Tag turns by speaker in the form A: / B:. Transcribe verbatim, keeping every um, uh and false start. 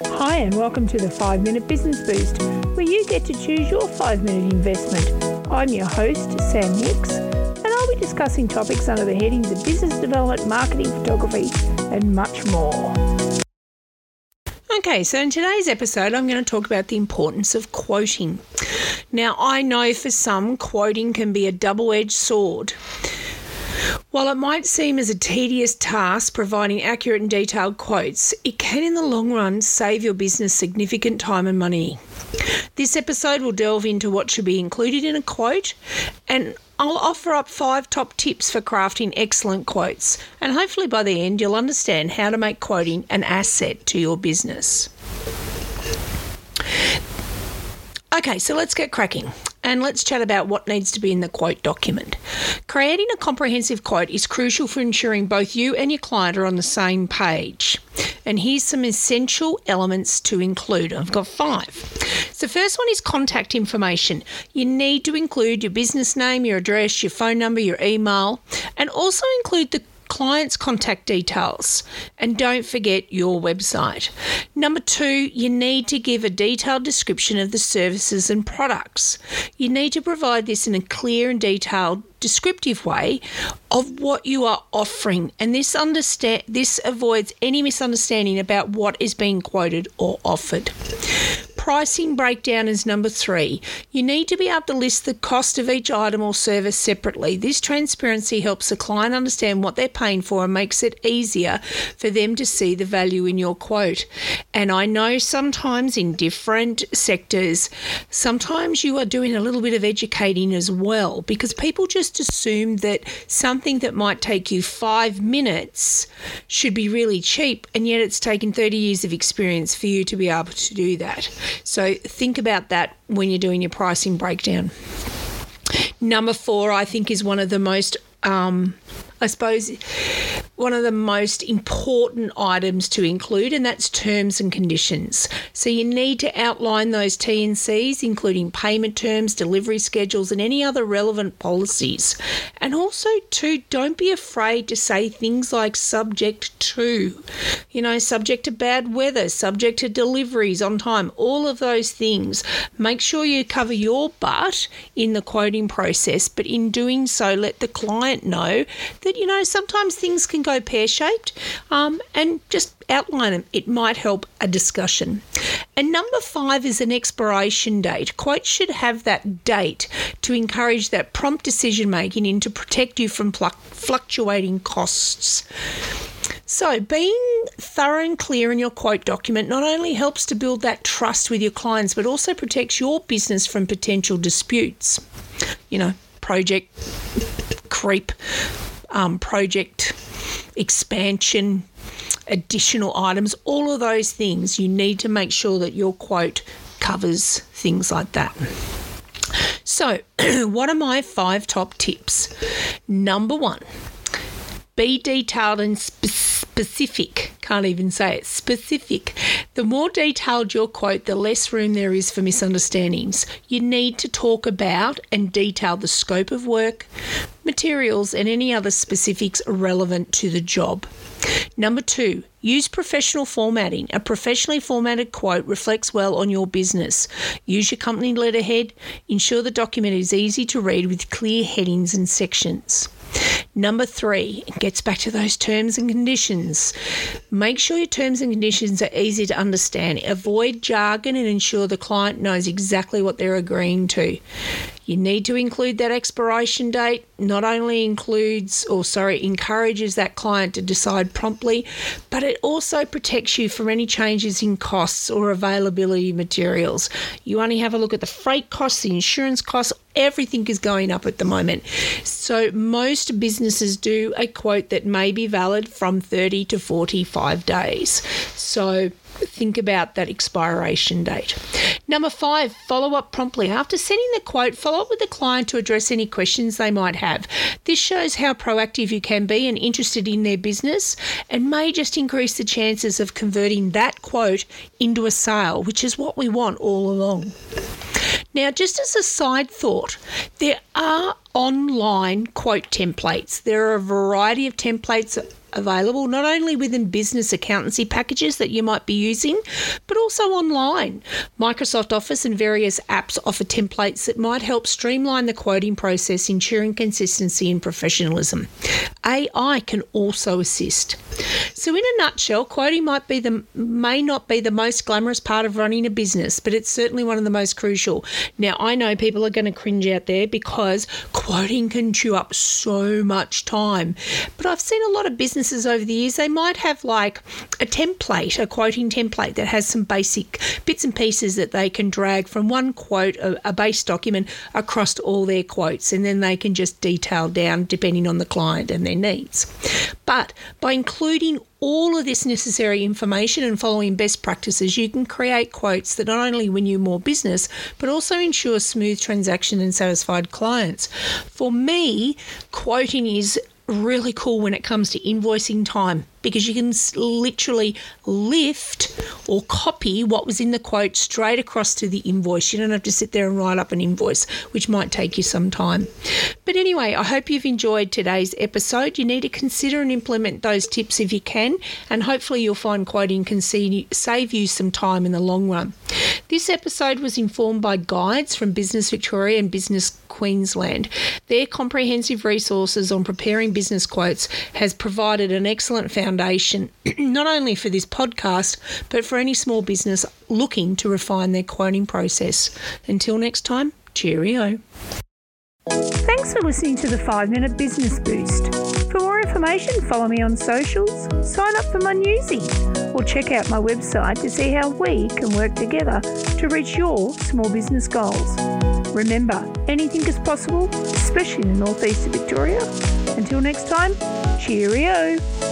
A: Hi and welcome to the five minute Business Boost, where you get to choose your five minute investment. I'm your host, Sam Hicks, and I'll be discussing topics under the headings of business development, marketing, photography, and much more. Okay, so in today's episode, I'm going to talk about the importance of quoting. Now, I know for some, quoting can be a double-edged sword. While it might seem as a tedious task providing accurate and detailed quotes, it can in the long run save your business significant time and money. This episode will delve into what should be included in a quote, and I'll offer up five top tips for crafting excellent quotes, and hopefully by the end you'll understand how to make quoting an asset to your business. Okay, so let's get cracking. And let's chat about what needs to be in the quote document. Creating a comprehensive quote is crucial for ensuring both you and your client are on the same page. And here's some essential elements to include. I've got five. So the first one is contact information. You need to include your business name, your address, your phone number, your email, and also include the client's contact details, and don't forget your website. Number two, you need to give a detailed description of the services and products. You need to provide this in a clear and detailed descriptive way of what you are offering, and this understand this avoids any misunderstanding about what is being quoted or offered. Pricing breakdown is number three. You need to be able to list the cost of each item or service separately. This transparency helps the client understand what they're paying for and makes it easier for them to see the value in your quote. And I know sometimes in different sectors, sometimes you are doing a little bit of educating as well, because people just assume that something that might take you five minutes should be really cheap, and yet it's taken thirty years of experience for you to be able to do that. So think about that when you're doing your pricing breakdown. Number four, I think, is one of the most, um, I suppose, one of the most important items to include, and that's terms and conditions. So you need to outline those T and Cs, including payment terms, delivery schedules, and any other relevant policies. And also, too, don't be afraid to say things like subject to, you know, subject to bad weather, subject to deliveries on time, all of those things. Make sure you cover your butt in the quoting process, but in doing so, let the client know that, you know, sometimes things can go pear-shaped, um, and just outline them. It might help a discussion. And number five is an expiration date. Quotes should have that date to encourage that prompt decision-making and to protect you from pl- fluctuating costs. So being thorough and clear in your quote document not only helps to build that trust with your clients, but also protects your business from potential disputes. You know, project creep, um, project expansion, additional items, all of those things. You need to make sure that your quote covers things like that. So what are my five top tips? Number one, be detailed and spe- specific. Can't even say it. Specific. The more detailed your quote, the less room there is for misunderstandings. You need to talk about and detail the scope of work, materials, and any other specifics relevant to the job. Number two, use professional formatting. A professionally formatted quote reflects well on your business. Use your company letterhead. Ensure the document is easy to read with clear headings and sections. Number three, it gets back to those terms and conditions. Make sure your terms and conditions are easy to understand. Avoid jargon and ensure the client knows exactly what they're agreeing to. You need to include that expiration date. Not only includes, or sorry, encourages that client to decide promptly, but it also protects you from any changes in costs or availability of materials. You only have a look at the freight costs, the insurance costs, everything is going up at the moment. So most businesses do a quote that may be valid from thirty to forty-five days. So think about that expiration date. Number five, follow up promptly. After sending the quote, follow up with the client to address any questions they might have. This shows how proactive you can be and interested in their business, and may just increase the chances of converting that quote into a sale, which is what we want all along. Now, just as a side thought, there are online quote templates. There are a variety of templates available not only within business accountancy packages that you might be using, but also online. Microsoft Office and various apps offer templates that might help streamline the quoting process, ensuring consistency and professionalism. A I can also assist. So in a nutshell, quoting might be the may not be the most glamorous part of running a business, but it's certainly one of the most crucial. Now, I know people are going to cringe out there because quoting can chew up so much time. But I've seen a lot of businesses over the years, they might have like a template, a quoting template that has some basic bits and pieces that they can drag from one quote, a, a base document, across all their quotes, and then they can just detail down depending on the client and their needs. But by including all of this necessary information and following best practices, you can create quotes that not only win you more business, but also ensure smooth transaction and satisfied clients. For me, quoting is really cool when it comes to invoicing time, because you can literally lift or copy what was in the quote straight across to the invoice. You don't have to sit there and write up an invoice, which might take you some time. But anyway, I hope you've enjoyed today's episode. You need to consider and implement those tips if you can, and hopefully you'll find quoting can save you some time in the long run. This episode was informed by guides from Business Victoria and Business Queensland. Their comprehensive resources on preparing business quotes has provided an excellent foundation, not only for this podcast, but for any small business looking to refine their quoting process. Until next time, cheerio. Thanks for listening to the five minute Business Boost. For more information, follow me on socials, sign up for my newsie, or check out my website to see how we can work together to reach your small business goals. Remember, anything is possible, especially in the northeast of Victoria. Until next time, cheerio.